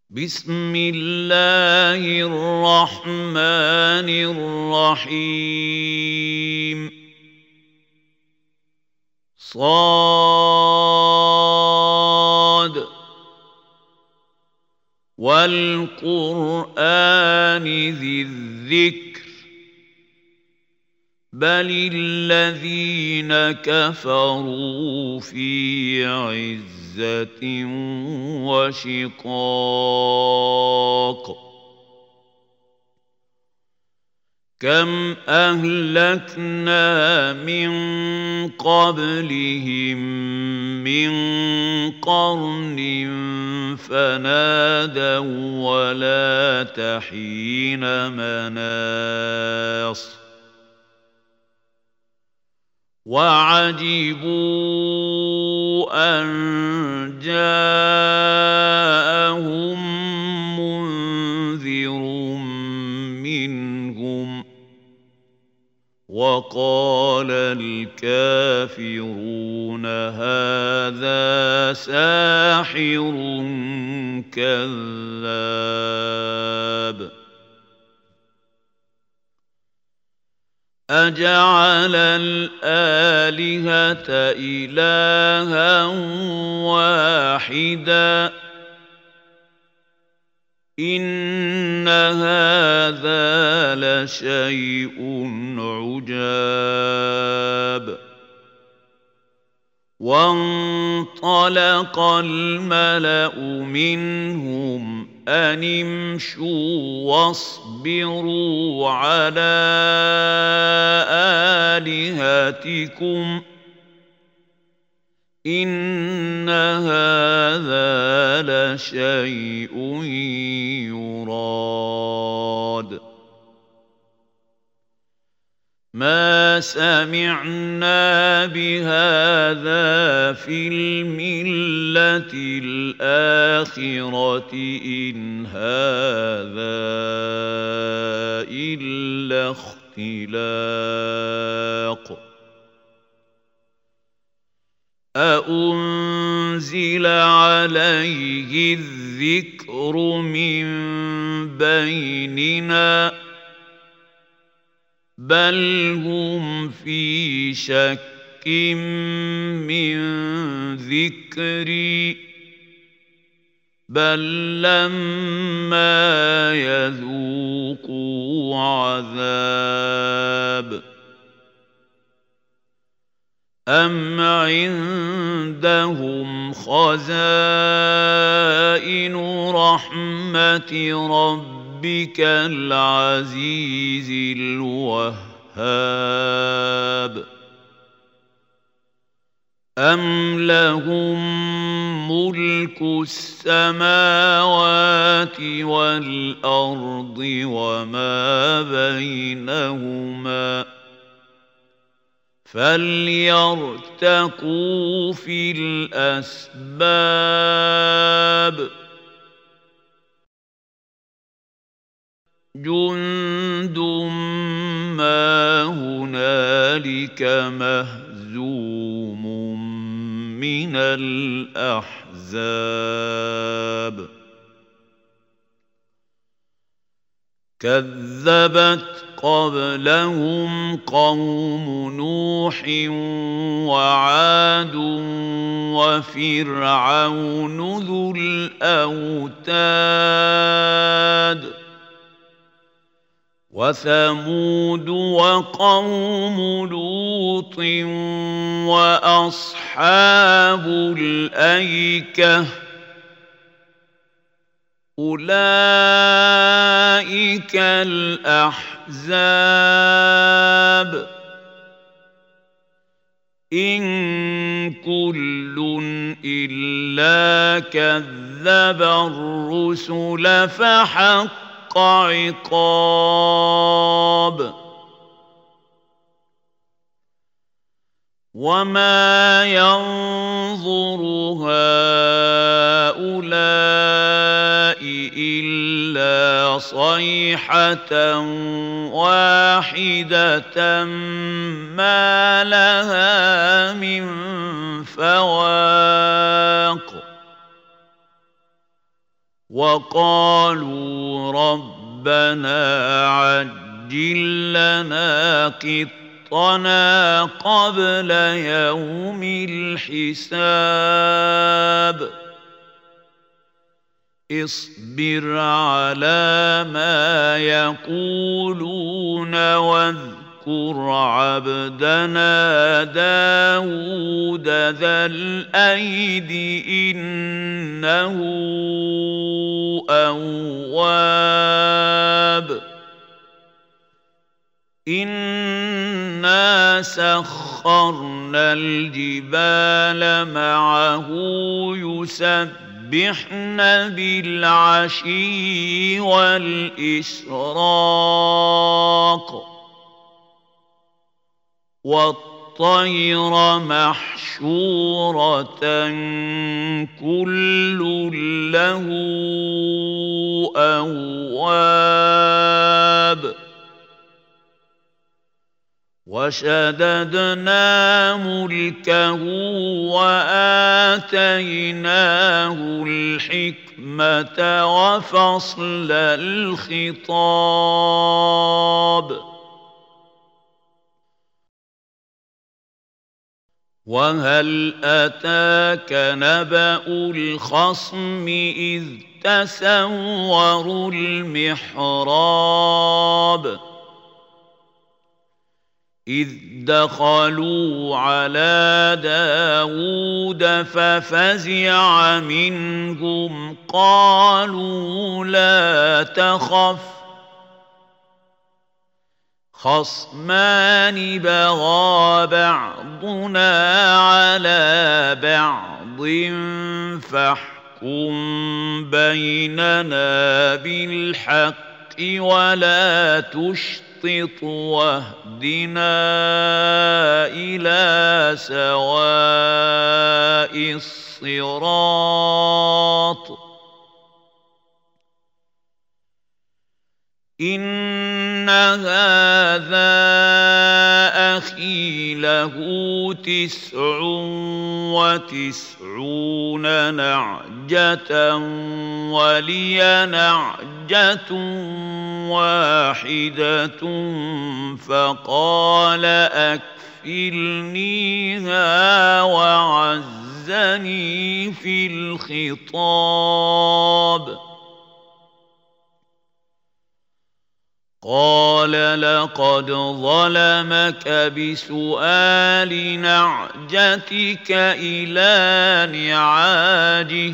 بسم الله الرحمن الرحيم صاد والقرآن ذي الذكر بل الذين كفروا في عزة وشقاق كم أهلكنا من قبلهم من قرن فنادوا ولا تحين مناص وعجبوا أن جاءهم منذر منهم وقال الكافرون هذا ساحر كذاب أجعل الآلهة إلها واحدا إن هذا لشيء عجاب وانطلق الملأ منهم أن امشوا واصبروا على آلهتكم إن هذا لشيء يراد ما سمعنا بهذا في الملة الآخرة إن هذا إلا اختلاق أأنزل عليه الذكر من بيننا بل هم في شك من ذكري بل لما يذوقوا عذاب أم عندهم خزائن رحمة ربك العزيز الوهاب أم لهم ملك السماوات والأرض وما بينهما فليرتقوا في الأسباب جند ما هنالك مهزوم من الأحزاب كذبت قبلهم قوم نوح وعاد وفرعون ذو الأوتاد وثمود وقوم لوط وأصحاب الأيكة أولئك الأحزاب إن كل إلا كذب الرسل فحق عقاب وما ينظر هؤلاء إلا صيحة واحدة ما لها من فواق وقالوا ربنا عجل لنا قطنا قبل يوم الحساب اصبر على ما يقولون واذكر عبدنا داود ذا الأيد إنه أواب إنا سخرنا الجبال معه يسبحن بالعشي والإشراق والطير محشورة كل له أواب وشددنا ملكه وآتيناه الحكمة وفصل الخطاب وهل أتاك نبأ الخصم إذ تسوروا المحراب إذ دخلوا على داود ففزع منهم قالوا لا تخف خصمان بغى بعضنا على بعض فاحكم بيننا بالحق ولا تشطط واهدنا إلى سواء الصراط إن هذا أخي له 99 نعجة ولي نعجة واحدة فقال أكفلنيها وعزني في الخطاب قال لقد ظلمك بسؤال نعجتك إلى نعاجه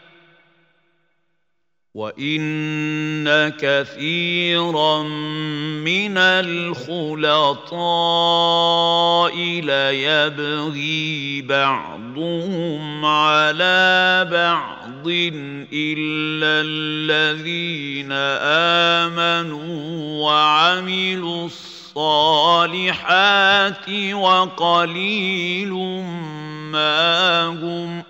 وإن كثيرا من الخلطاء ليبغي بعضهم على بعض إلا الذين آمنوا وعملوا الصالحات وقليل ما هم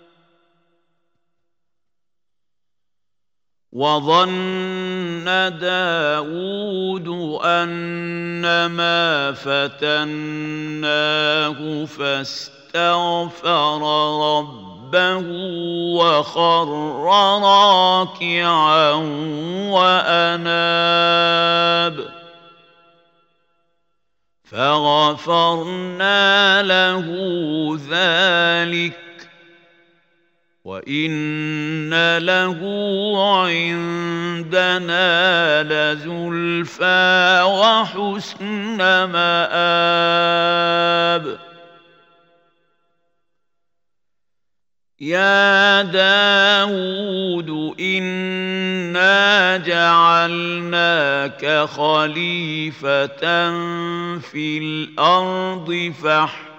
وظن داود أنما فتناه فاستغفر ربه وخر راكعا وأناب فغفرنا له ذلك وإن له عندنا لزلفى وحسن مآب يا داود إنا جعلناك خليفة في الأرض فاحكم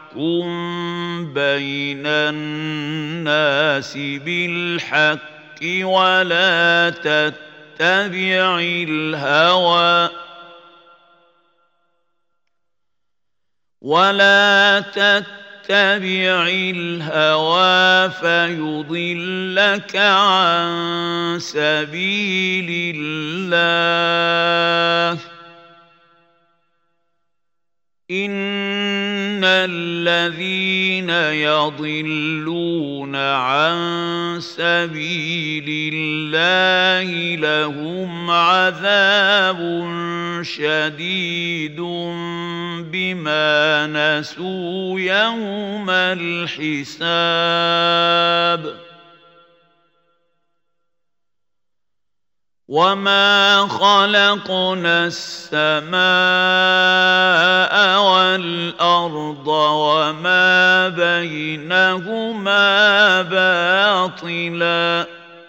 بين الناس بالحق ولا تتبع الهوى فيضلك عن سبيل الله إن الذين يضلون عن سبيل الله لهم عذاب شديد بما نسوا يوم الحساب وما خلقنا السماء والأرض وما بينهما باطلا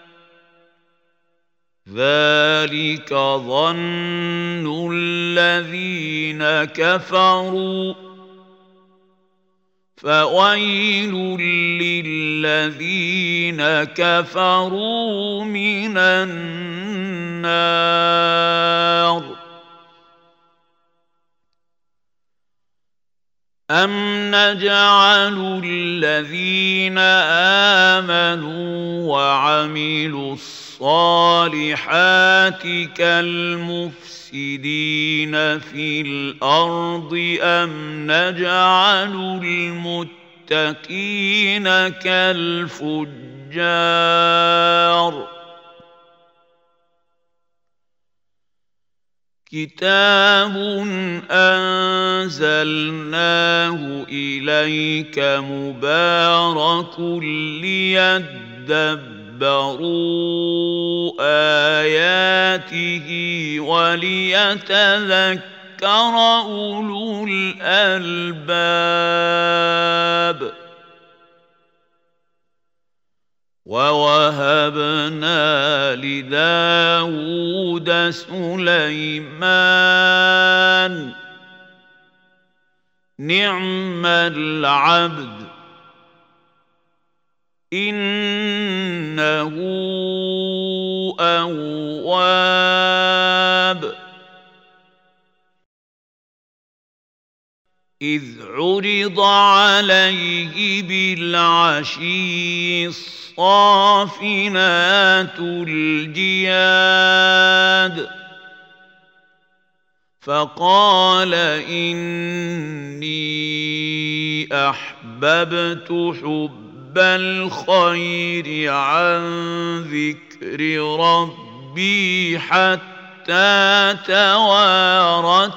ذلك ظن الذين كفروا فويل للذين كفروا من النار أم نجعل الذين آمنوا وعملوا الصالحات كالمفسدين في الأرض أم نجعل المتقين كالفجار كتاب أنزلناه إليك مبارك ليدبروا آياته وليتذكر أولو الألباب ووهبنا لداود سليمان نعم العبد إنه أواب إذ عرض عليه بالعشي الصافنات الجياد فقال إني أحببت حب الخير عن ذكر ربي حتى توارت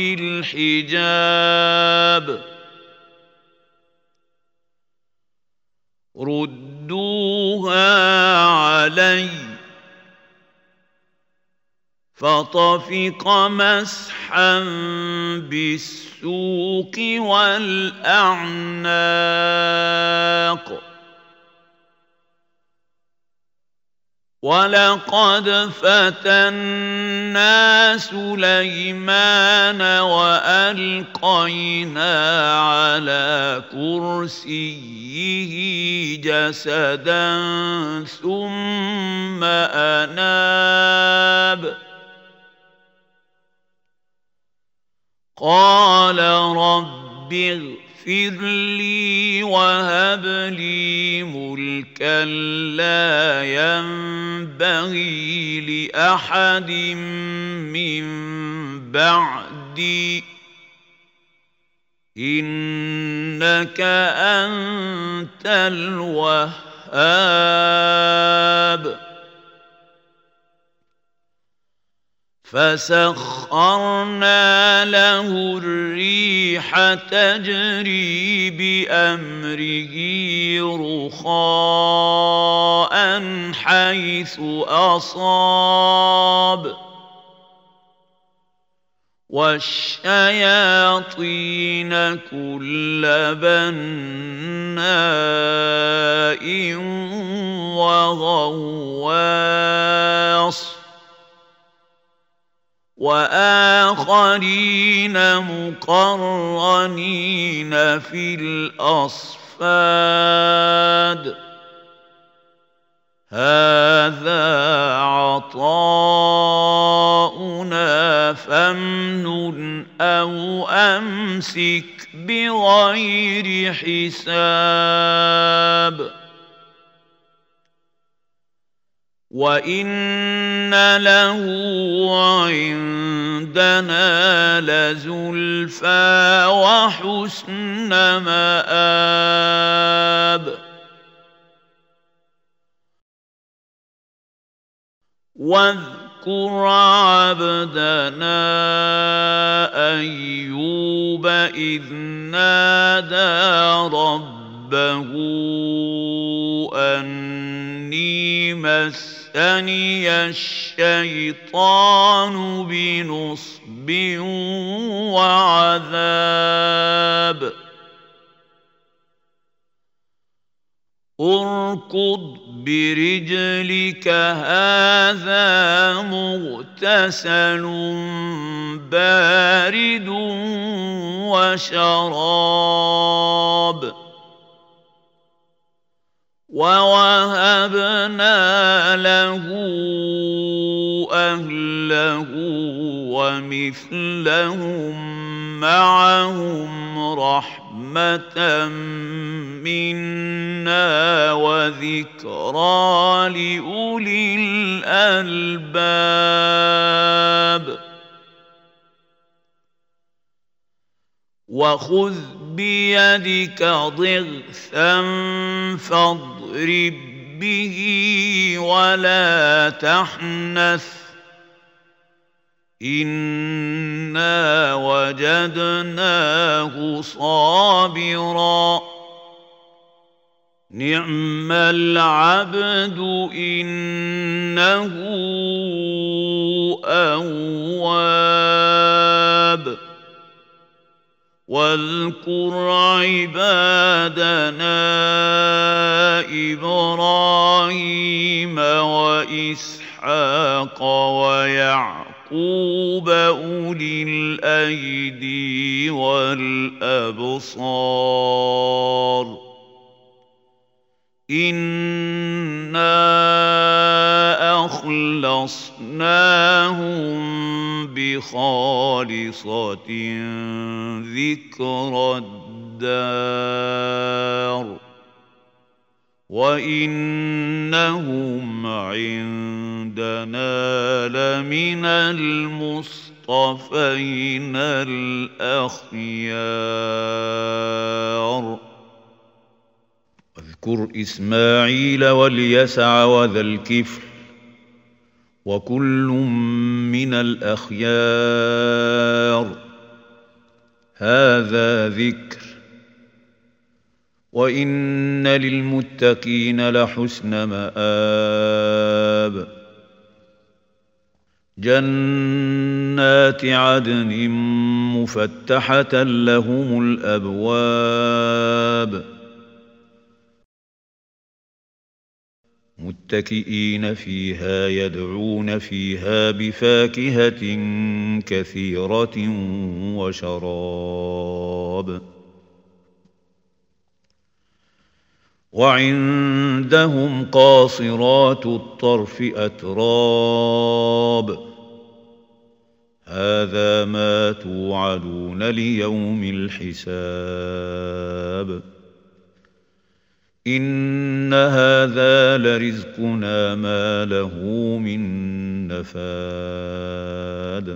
بالحجاب ردوها علي فطفق مسحا بالسوق والأعناق ولقد فتنا سليمان وألقينا على كرسيه جسدا ثم أناب قال رب اغفر لي وهب لي ملكا لا ينبغي لأحد من بعدي إنك أنت الوهاب فسخرنا له الريح تجري بأمره رخاء حيث أصاب والشياطين كل بناء وغواص وآخرين مقرنين في الأصفاد هذا عطاؤنا فامنن أو أمسك بغير حساب وإن له عندنا لزلفى وحسن مآب واذكر عبدنا أيوب إذ نادى ربه أني مسني الشيطان بنصب وعذاب اركض برجلك هذا مغتسل بارد وشراب ووهبنا له أهله ومثلهم معهم رحمة منا وذكرى لأولي الألباب وخذ بيدك ضغثا فاضرب به ولا تحنث إنا وجدناه صابرا نعم العبد إنه أواب واذكر عبادنا إبراهيم وإسحاق ويعقوب أولي الأيدي والأبصار إنا أخلصناهم بخالصة ذكر الدار وإنهم عندنا لمن المصطفين الأخيار واذكر إسماعيل واليسع وذا الكفل وكل من الأخيار هذا ذكر وإن للمتقين لحسن مآب جنات عدن مفتحة لهم الأبواب متكئين فيها يدعون فيها بفاكهة كثيرة وشراب وعندهم قاصرات الطرف أتراب هذا ما توعدون ليوم الحساب إن هذا لرزقنا ما له من نفاد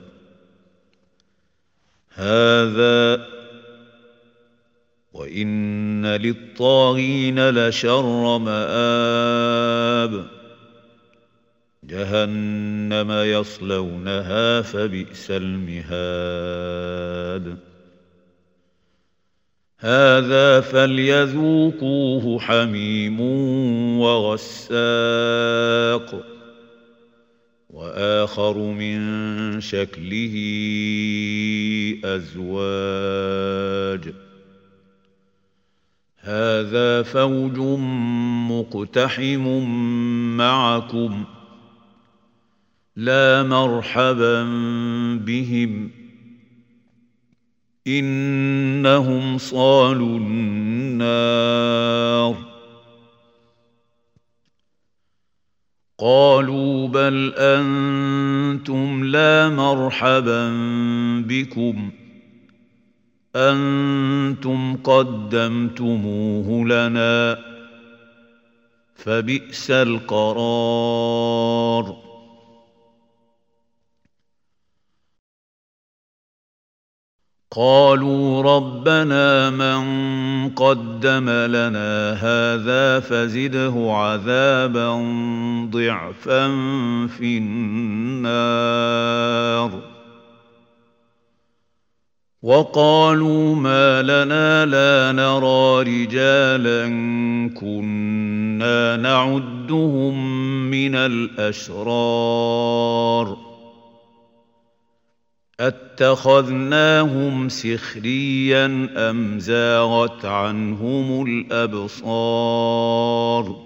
هذا وإن للطاغين لشر مآب جهنم يصلونها فبئس المهاد هذا فليذوقوه حميم وغساق وآخر من شكله أزواج هذا فوج مقتحم معكم لا مرحبا بهم إنهم صالوا النار قالوا بل أنتم لا مرحبا بكم أنتم قدمتموه لنا فبئس القرار. قالوا ربنا من قدم لنا هذا فزده عذابا ضعفا في النار. وقالوا ما لنا لا نرى رجالا كنا نعدهم من الأشرار أتخذناهم سخريا أم زاغت عنهم الأبصار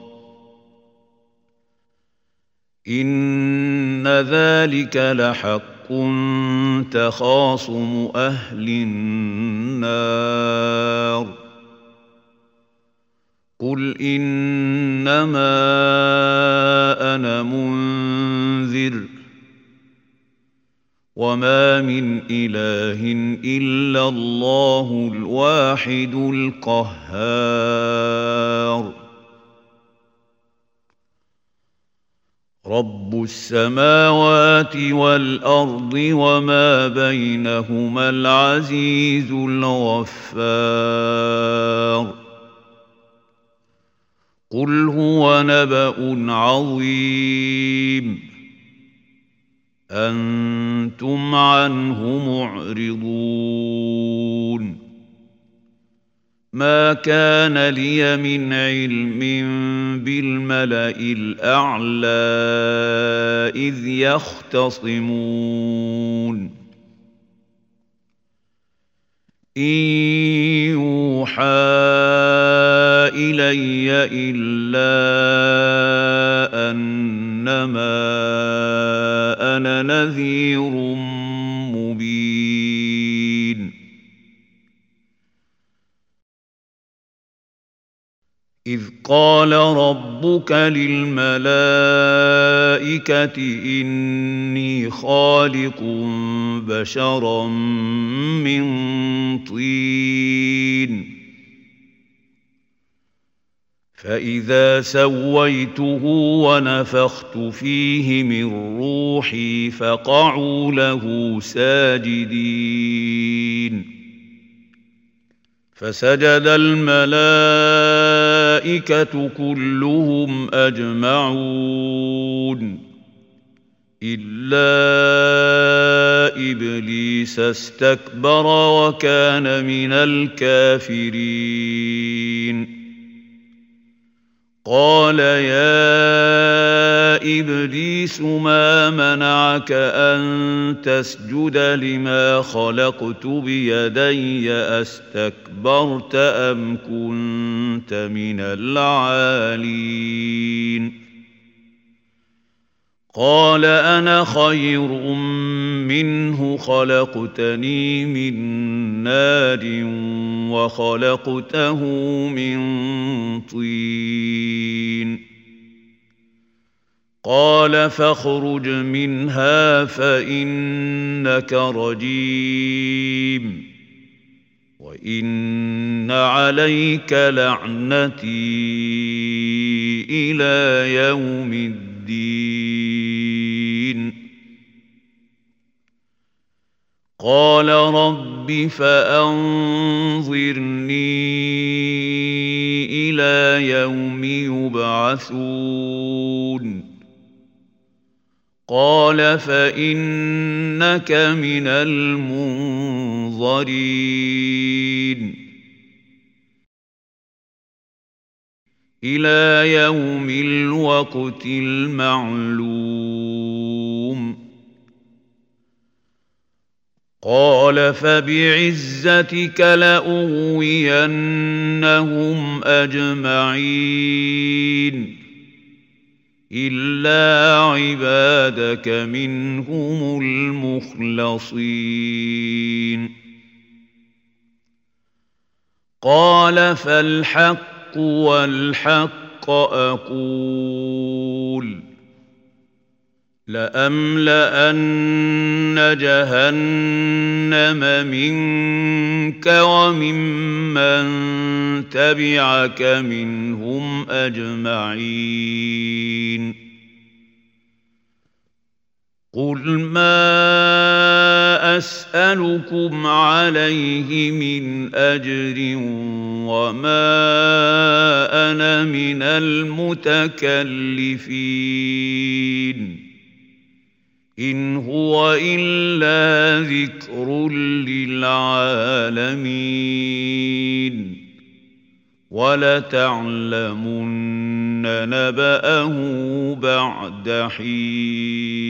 إن ذلك لحق تخاصم أهل النار. قل إنما أنا منذر وما من إله إلا الله الواحد القهار. رب السماوات والأرض وما بينهما العزيز الغفار. قل هو نبأ عظيم أنتم عنه معرضون. ما كان لي من علم بالملأ الأعلى إذ يختصمون إن يوحى إلي إلا أنما أنا نذير مبين. إذ قال ربك للملائكة إني خالق بشرا من طين فإذا سويته ونفخت فيه من روحي فقعوا له ساجدين. فسجد الملائكة كلهم أجمعون إلا إبليس استكبر وكان من الكافرين. قال يا إبليس ما منعك أن تسجد لما خلقت بيدي أستكبرت أم كنت من العالين؟ قال أنا خير منه خلقتني من نار وخلقته من طين. قال فاخرج منها فإنك رجيم وإن عليك لعنتي إلى يوم الدين. قال رب فأنظرني إلى يوم يبعثون. قال فإنك من المنظرين إلى يوم الوقت المعلوم. قال فبعزتك لأغوينهم أجمعين إلا عبادك منهم المخلصين. قال فالحق والحق أقول لأملأن جهنم منك وممن تبعك منهم أجمعين قل ما أسألكم عليه من أجر وما أنا من المتكلفين إن هو إلا ذكر للعالمين ولتعلمن نبأه بعد حين